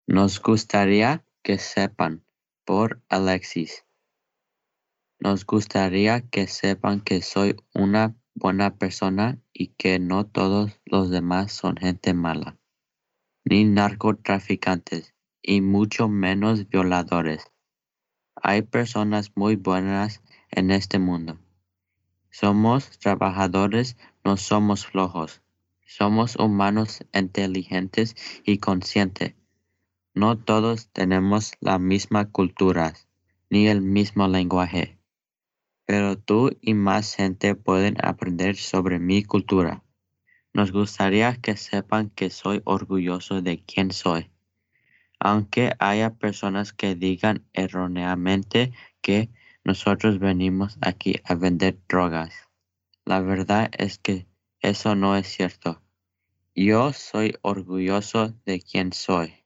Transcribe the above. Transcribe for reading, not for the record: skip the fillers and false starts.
Nos gustaría que sepan, por Alexis. Nos gustaría que sepan que soy una buena persona y que no todos los demás son gente mala, ni narcotraficantes, y mucho menos violadores. Hay personas muy buenas en este mundo. Somos trabajadores, no somos flojos. Somos humanos inteligentes y conscientes. No todos tenemos la misma cultura, ni el mismo lenguaje, pero tú y más gente pueden aprender sobre mi cultura. Nos gustaría que sepan que soy orgulloso de quién soy, aunque haya personas que digan erróneamente que nosotros venimos aquí a vender drogas. La verdad es que eso no es cierto. Yo soy orgulloso de quién soy.